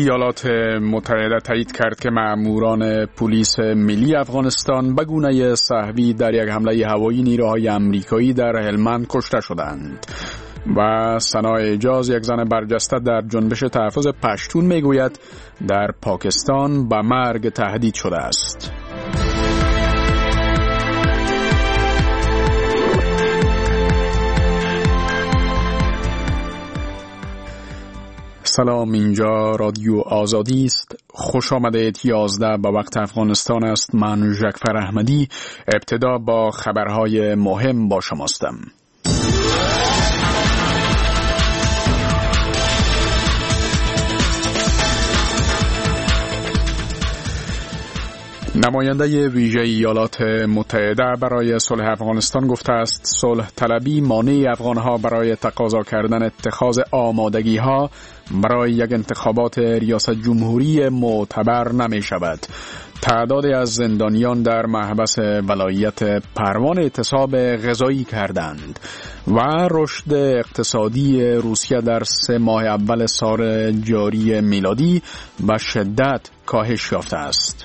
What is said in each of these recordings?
ایالات متحده تایید کرد که ماموران پلیس ملی افغانستان به گونه سه‌وی در یک حمله هوایی نیروهای آمریکایی در هلمند کشته شدند. و ثنا اعجاز، یک زن برجسته در جنبش تحفظ پشتون، میگوید در پاکستان به مرگ تهدید شده است. سلام، اینجا رادیو آزادی است. خوش آمدید. 11 به وقت افغانستان است. من ژکفر احمدی. ابتدا با خبرهای مهم با شماستم. نماینده ویژه ایالات متحده برای صلح افغانستان گفته است صلح طلبی مانع افغانها برای تقاضا کردن اتخاذ آمادگی‌ها برای یک انتخابات ریاست جمهوری معتبر نمی شود. تعدادی از زندانیان در محبس ولایت پروان اعتصاب غذایی کردند و رشد اقتصادی روسیه در 3 ماه اول سال جاری میلادی به شدت کاهش یافته است.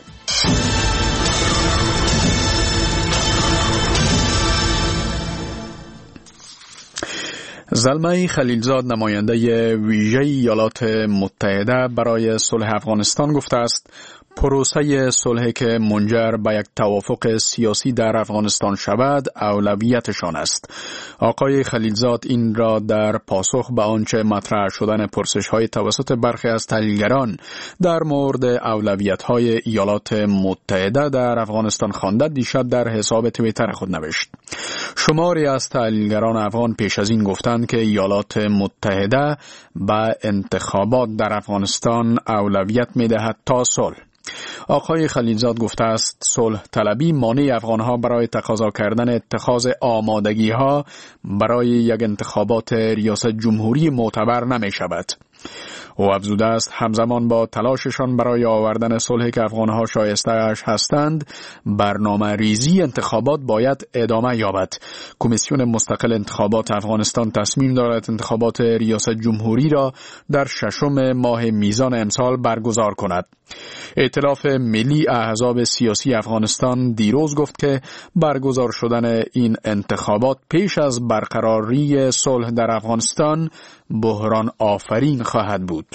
زلمه خلیلزاد، نماینده ویژه ایالات متحده برای صلح افغانستان گفته است پروسه صلح که منجر به یک توافق سیاسی در افغانستان شود اولویتشان است. آقای خلیلزاد این را در پاسخ به آنچه مطرح شدن پرسش‌های توسط برخی از تحلیلگران در مورد اولویت‌های ایالات متحده در افغانستان خوانده دیشب در حساب توییتر خود نوشت. شماری از تحلیلگران افغان پیش از این گفتند که ایالات متحده به انتخابات در افغانستان اولویت می‌دهد تا صلح. آقای خلیلزاد گفته است صلح طلبی مانع افغانها برای تقاضا کردن اتخاذ آمادگی‌ها برای یک انتخابات ریاست جمهوری معتبر نمی شود. او افزوده است همزمان با تلاششان برای آوردن صلحی که افغانها شایسته اش هستند، برنامه ریزی انتخابات باید ادامه یابد. کمیسیون مستقل انتخابات افغانستان تصمیم دارد انتخابات ریاست جمهوری را در 6 ماه میزان امسال برگزار کند. ائتلاف ملی احزاب سیاسی افغانستان دیروز گفت که برگزار شدن این انتخابات پیش از برقراری صلح در افغانستان بحران آفرین خواهد بود.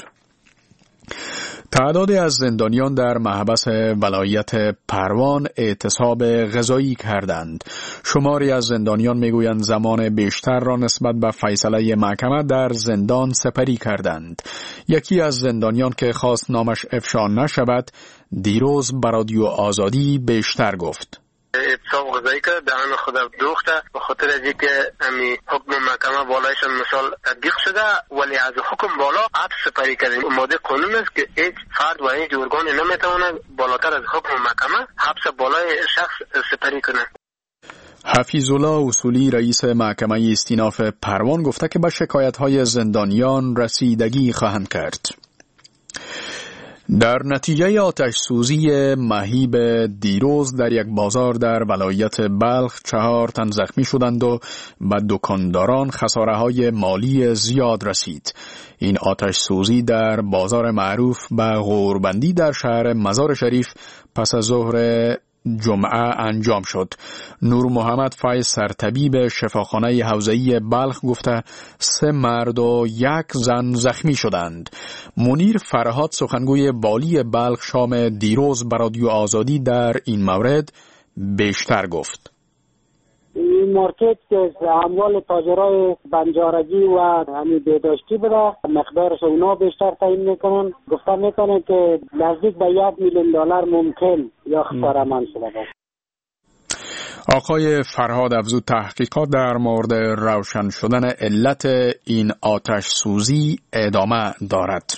تعدادی از زندانیان در محبس ولایت پروان اعتصاب غذایی کردند. شماری از زندانیان میگویند زمان بیشتر را نسبت به فیصله محکمه در زندان سپری کردند. یکی از زندانیان که خواست نامش افشا نشود دیروز به رادیو آزادی بیشتر گفت. اعتصاب غذایی که دهن خودم دوخته به خاطر از اینکه امی حکم محکمه بالایشان مثال تطبیق شده، ولی از حکم بالا حبس سپری کردیم. ماده قانون است که هیچ فرد و هیچ ارگان نمیتواند بالاتر از حکم محکمه حبس بالای شخص سپری کنه. حفیظالله اصولی، رئیس محکمه استیناف پروان، گفته که به شکایت‌های زندانیان رسیدگی خواهند کرد. در نتیجه آتش سوزی مهیب دیروز در یک بازار در ولایت بلخ 4 تن زخمی شدند و به دکانداران خساره‌های مالی زیاد رسید. این آتش سوزی در بازار معروف به غوربندی در شهر مزار شریف پس از ظهر جمعه انجام شد. نور محمد فایز، سرطبیب شفاخانه حوزه‌ای بلخ، گفته 3 مرد و 1 زن زخمی شدند. منیر فرهاد، سخنگوی والی بلخ، شام دیروز به رادیو آزادی در این مورد بیشتر گفت. این مارکت که اموال تاجرای بنجارگی و همین بهداشتی بوده، مقدارش اونا بیشتر تعیین میکنن. گفتن میکنه که نزدیک به $1,000,000 ممکن یا خساره‌مند شده. آقای فرهاد افزود تحقیقات در مورد روشن شدن علت این آتش سوزی ادامه دارد.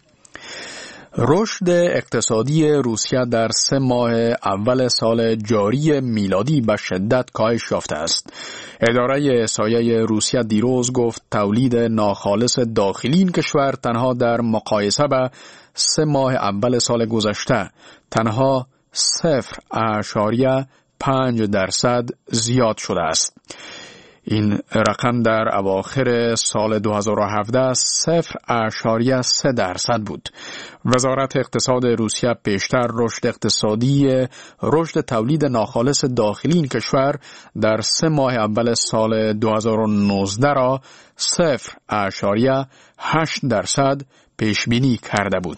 رشد اقتصادی روسیه در 3 ماه اول سال جاری میلادی به شدت کاهش یافته است. اداره احصایه روسیه دیروز گفت تولید ناخالص داخلی این کشور تنها در مقایسه به 3 ماه اول سال گذشته تنها 0.5% زیاد شده است. این رقم در اواخر سال 2017 0.3% بود. وزارت اقتصاد روسیه پیشتر رشد تولید ناخالص داخلی این کشور در 3 ماه اول سال 2019 را 0.8% پیش بینی کرده بود.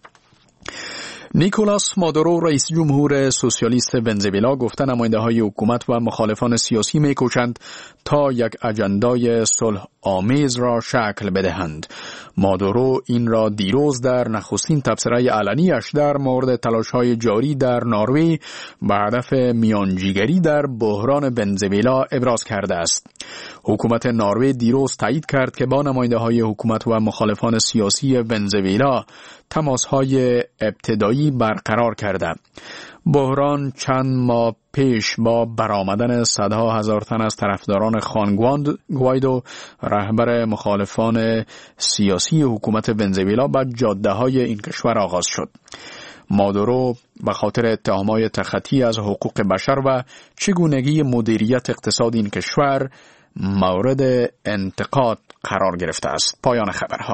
نیکولاس مادورو رئیس جمهور سوسیالیست ونزوئلا گفته نماینده‌های حکومت و مخالفان سیاسی می‌کوشند تا یک اجندای صلح آمیز را شکل بدهند. مادورو این را دیروز در نخستین تبصره علنی‌اش در مورد تلاش‌های جاری در نروژ به هدف میانجیگری در بحران ونزوئلا ابراز کرده است. حکومت نروژ دیروز تایید کرد که با نماینده‌های حکومت و مخالفان سیاسی ونزوئلا تماس‌های ابتدایی برقرار کرده. بحران چند ماه پیش با برآمدن صدها هزار تن از طرفداران خوان گوایدو رهبر مخالفان سیاسی حکومت ونزوئلا به جاده‌های این کشور آغاز شد. مادورو به خاطر اتهامات تخطی از حقوق بشر و چگونگی مدیریت اقتصاد این کشور مورد انتقاد قرار گرفته است. پایان خبرها.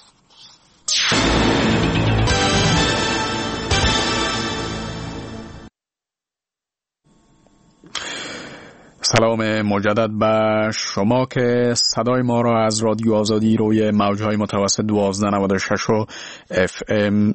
سلام مجدد به شما که صدای ما را از رادیو آزادی روی موجهای متوسط 1296 و FM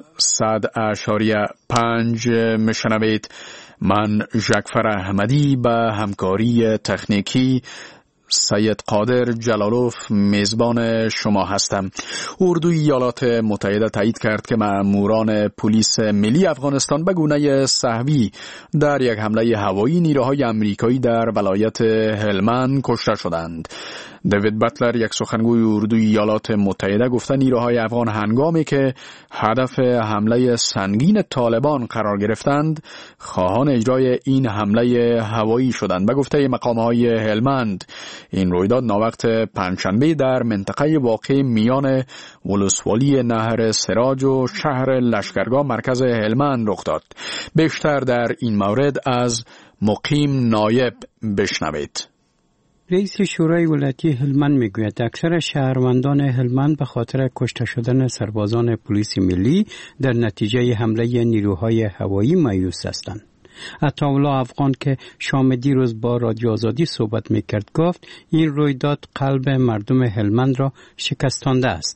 100.5 میشنوید. من جعفر احمدی به همکاری تکنیکی سید قادر جلالوف میزبان شما هستم. اردوی ایالات متحده تایید کرد که ماموران پلیس ملی افغانستان به گونه سه‌وی در یک حمله هوایی نیروهای آمریکایی در ولایت هلمند کشته شدند. دیوید باتلر یک سخنگوی اردوی ایالات متحده گفته نیروهای افغان هنگامی که هدف حمله سنگین طالبان قرار گرفتند خواهان اجرای این حمله هوایی شدند. به گفته مقام‌های هلمند این رویداد ناوقت پنجشنبه در منطقه واقع میان ولسوالی نهر سراج و شهر لشکرگاه مرکز هلمند رخ داد. بیشتر در این مورد از مقیم نایب بشنوید. رئیس شورای ولایتی هلمند میگوید اکثر شهروندان هلمند به خاطر کشته شدن سربازان پلیس ملی در نتیجه حمله نیروهای هوایی مایوس هستند. عطاالله افغان که شام دیروز با رادیو آزادی صحبت میکرد گفت این رویداد قلب مردم هلمند را شکستانده است.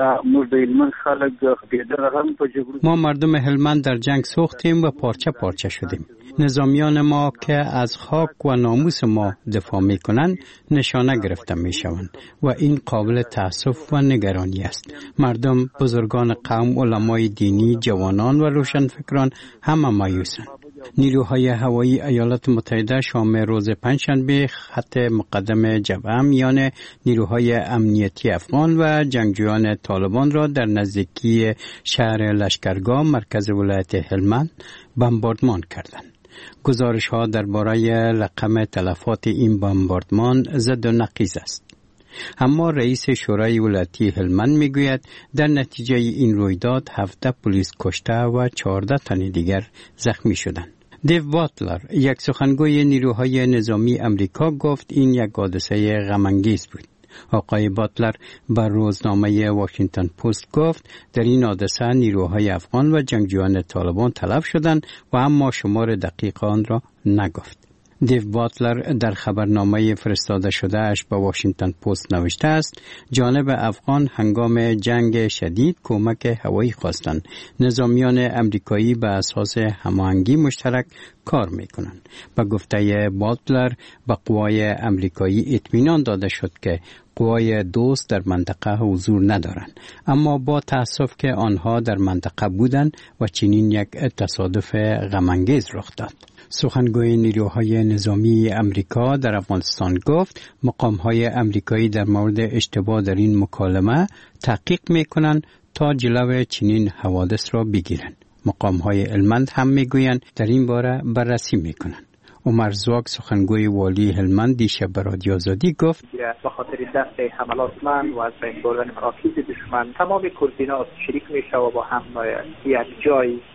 ما مردم هلمند در جنگ سوختیم و پارچه پارچه شدیم. نظامیان ما که از خاک و ناموس ما دفاع میکنند نشانه گرفته میشوند و این قابل تأسف و نگرانی است. مردم، بزرگان قوم، علمای دینی، جوانان و روشنفکران همه مایوسند. نیروهای هوایی ایالات متحده شام روز پنجشنبه خط مقدم جبهه میان نیروهای امنیتی افغان و جنگجویان طالبان را در نزدیکی شهر لشکرگاه مرکز ولایت هلمند بمباردمان کردند. گزارش‌ها درباره رقم تلفات این بمباردمان زد و نقیض است. اما رئیس شورای ولایتی هلمند میگوید در نتیجه این رویداد 17 پلیس کشته و 14 تن دیگر زخمی شدند. دیو باتلر یک سخنگوی نیروهای نظامی امریکا گفت این یک حادثه غم‌انگیز بود. آقای باتلر بر روزنامه واشنگتن پست گفت در این حادثه نیروهای افغان و جنگجویان طالبان تلف شدند و اما شمار دقیق آن را نگفت. دیو باتلر در خبرنامه فرستاده شده اش به واشنگتن پست نوشته است جانب افغان هنگام جنگ شدید کمک هوایی خواستند. نظامیان امریکایی به اساس هماهنگی مشترک کار میکنند. به گفته باتلر به قوای امریکایی اطمینان داده شد که قوای دوست در منطقه حضور ندارند، اما با تأسف که آنها در منطقه بودند و چنین یک تصادف غم‌انگیز رخ داد. سخنگوی نیروهای نظامی امریکا در افغانستان گفت مقام‌های امریکایی در مورد اشتباه در این مکالمه تحقیق می‌کنند تا جلوی چنین حوادث را بگیرند. مقام‌های هلمند هم می‌گویند در این باره بررسی می‌کنند. عمر زواک سخنگوی والی هلمند دیشب به رادیو آزادی گفت به خاطر دفع حملات من و از بین بردن مراکز دشمن تمام کوردینات شریک میشه و با هم یک جای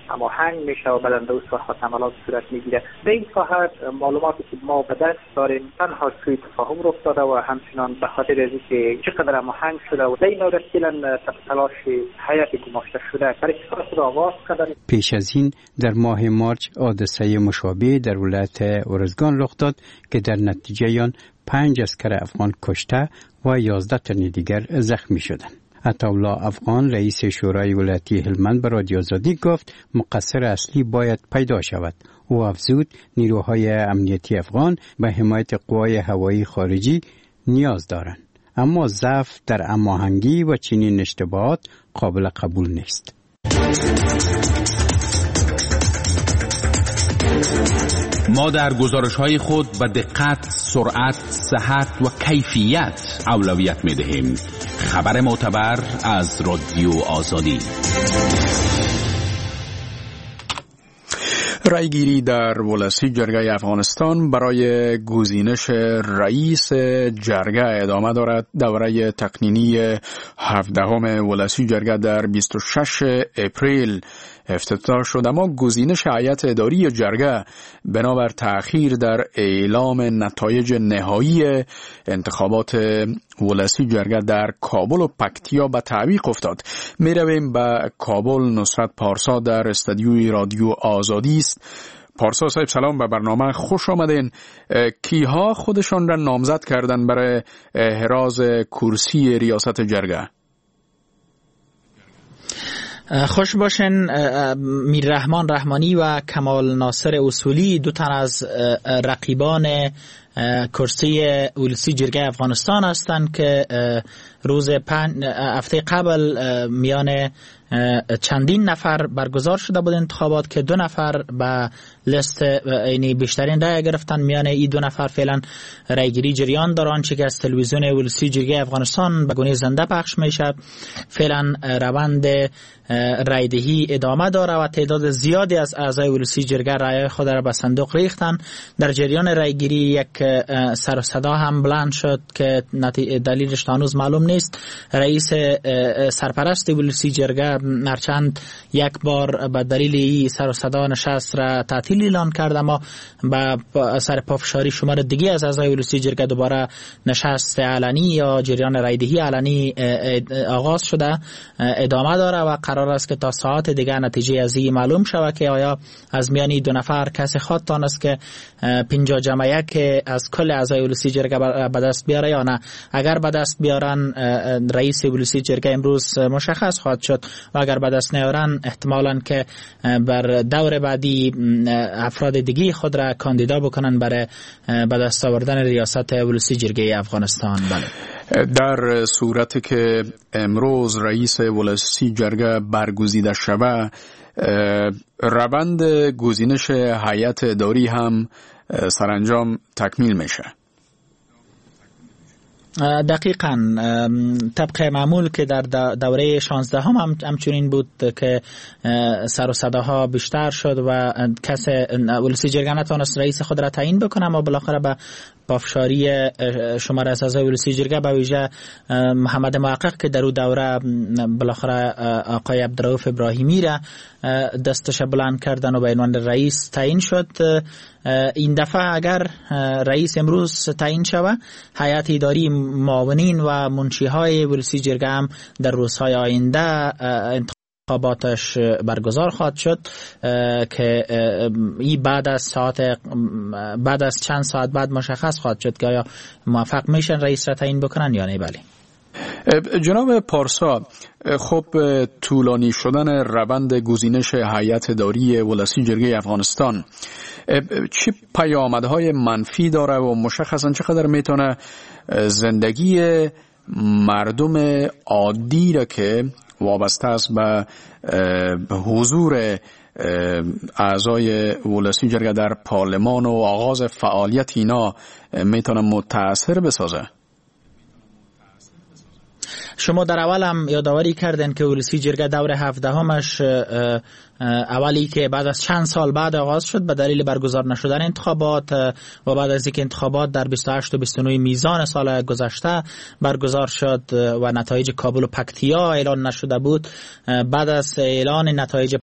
هماهنگ میشه و بلندوس وقت عملات صورت میگیره. در این ساحه معلوماتی که ما به دست داریم تنها سوء تفاهم رخ داده و همچنان به خاطر از اینکه چقدر هماهنگ شده و در این مورد کلا تلاش هیئت گماشته شده تحقیقات را آغاز کردن. پیش از این در ماه مارچ حادثه مشابه در ولایت ارزگان رخ داد که در نتیجه آن 5 عسکر افغان کشته و 11 تن دیگر زخمی شدند. عطاالله افغان رئیس شورای ولایتی هلمند به رادیو آزادی گفت مقصر اصلی باید پیدا شود. او افزود نیروهای امنیتی افغان به حمایت قوای هوایی خارجی نیاز دارند، اما ضعف در هماهنگی و چنین اشتباهات قابل قبول نیست. ما در گزارش‌های خود به دقت، سرعت، صحت و کیفیت اولویت می‌دهیم. خبر معتبر از رادیو آزادی. رایگیری در ولسی جرگه افغانستان برای گزینش رئیس جرگه ادامه دارد. دوره تقنینی 17 ولسی جرگه در 26 اپریل افتتاح شد، اما گزینش هیئت اداری جرگه بنابر تأخیر در اعلام نتایج نهایی انتخابات ولسی جرگه در کابل و پکتیا به تعویق افتاد. می رویم به کابل. نصرت پارسا در استودیوی رادیو آزادی است. پارسا صاحب سلام، به برنامه خوش آمدین. کیها خودشان را نامزد کردن برای حراز کرسی ریاست جرگه؟ خوش باشین. میر رحمان رحمانی و کمال ناصر اصولی، 2 تن از رقیبان کرسی ولسی جرگه افغانستان هستند که روز هفته قبل میان چندین نفر برگزار شده بود انتخابات که 2 نفر به لیست یعنی بیشترین رای گرفتن. میان این 2 نفر فعلا رایگیری جریان دارن، چه که از تلویزیون ولسی جرگه افغانستان به گونه زنده پخش میشه. فعلا روند رایدهی ادامه داره و تعداد زیادی از اعضای ولسی جرگه رای خود را به صندوق ریختن. در جریان رایگیری یک سر و صدا هم بلند شد که دلیلش هنوز معلوم نیست. رئیس سرپرست ولسی جرگه هرچند یک بار به دلیل این سر و صدا نشست را تعطیل اعلان کرد، اما با اثر پافشاری شمار دیگه از اعضای ولسی جرگه دوباره نشست علنی یا جریان رایدهی علنی آغاز شده، ادامه داره و قرار است که تا ساعت دیگه نتیجه از این معلوم شود که آیا از میان 2 نفر کسی خواهد تانست که 50-1 از کل اعضای ولسی جرگه به دست بیاره یا نه. اگر به دست بیارن رئیس ولسی جرگه امروز مشخص خواهد شد و اگر به دست نیارن احتمالاً که بر دور بعدی افراد دیگه خود را کاندیدا بکنن برای به دست آوردن ریاست ولسی جرگه افغانستان. بله، در صورتی که امروز رئیس ولسی جرگه برگزیده شود، روند گزینش هیئت اداری هم سرانجام تکمیل میشه. دقیقاً طبق معمول که در دوره 16 هم همچنین بود که سر و صداها بیشتر شد و کس ولسی جرگه نتونست رئیس خود را تعیین بکنه، اما بالاخره به پافشاری شماره از اعضای ولسی جرگه به ویژه محمد محقق که در اون دوره بالاخره آقای عبدالرؤوف ابراهیمی را دستش بلند کردن و به عنوان رئیس تعیین شد. این دفعه اگر رئیس امروز تعیین شود، هیئت اداری معاونین و منشیهای ولسی جرگه هم در روزهای آینده انتخاباتش برگزار خواهد شد که این بعد از چند ساعت بعد مشخص خواهد شد که آیا موفق میشن رئیس را تعیین بکنن یا نه. بله جناب پارسا، خب طولانی شدن روند گزینش هیئت اداری ولسی جرگه افغانستان چه پیامدهای منفی داره و مشخصا چقدر میتونه زندگی مردم عادی را که وابسته است به حضور اعضای ولسی جرگه در پارلمان و آغاز فعالیت اینا میتونه متاثر بسازه؟ شما در اول هم یادآوری کردن که ولسی جرگه دور 17 اولی که بعد از چند سال بعد آغاز شد به دلیل برگزار نشدن انتخابات و بعد از اینکه انتخابات در 28 و 29 میزان سال گذشته برگزار شد و نتایج کابل و پکتیا اعلان نشده بود، بعد از اعلان نتایج